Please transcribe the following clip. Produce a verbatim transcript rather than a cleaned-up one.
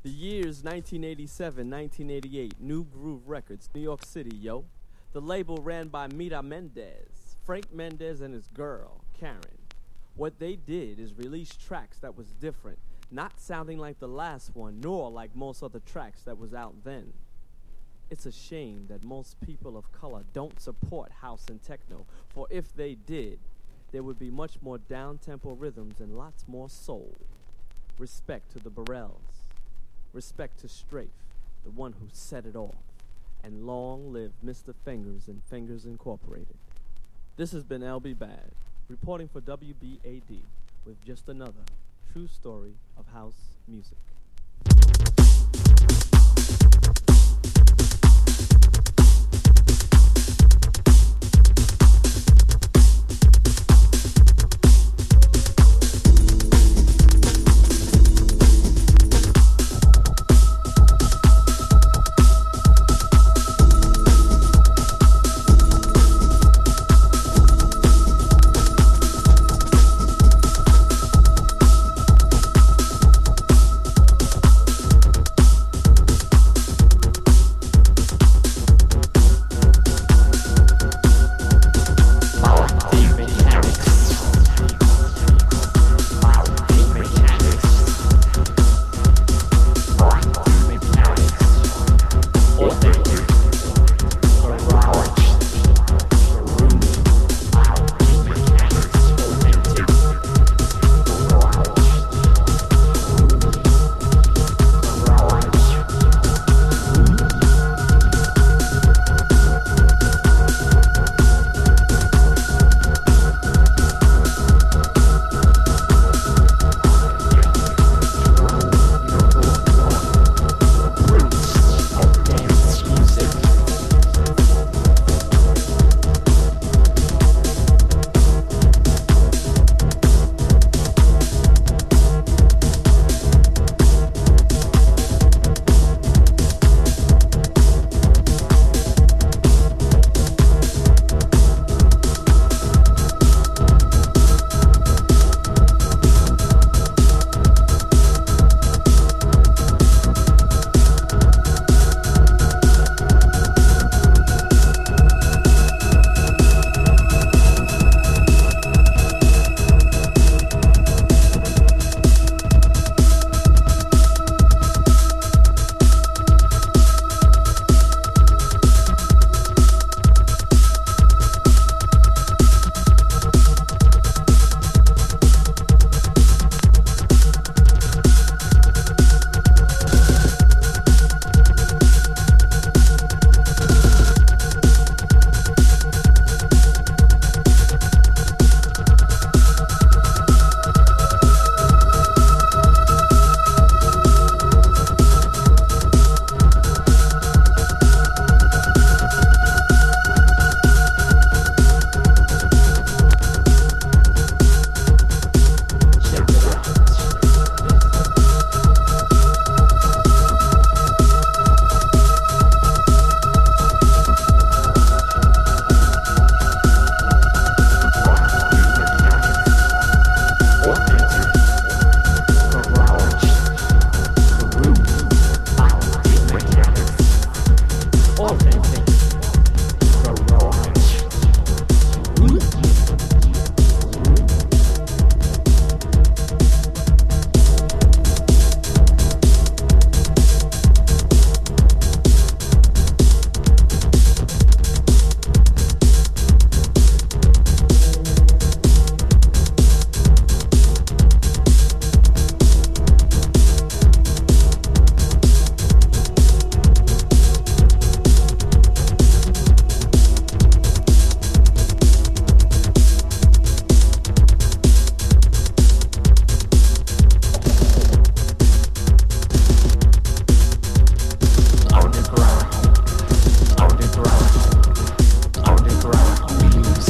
The years nineteen eighty-seven, nineteen eighty-eight, New Groove Records, New York City, yo. The label ran by Mira Mendez, Frank Mendez and his girl, Karen. What they did is release tracks that was different, not sounding like the last one, nor like most other tracks that was out then. It's a shame that most people of color don't support house and techno, for if they did, there would be much more down-tempo rhythms and lots more soul. Respect to the Burrells. Respect to Strafe, the one who set it off. And long live Mister Fingers and Fingers Incorporated. This has been L B Bad, reporting for W B A D with just another true story of house music.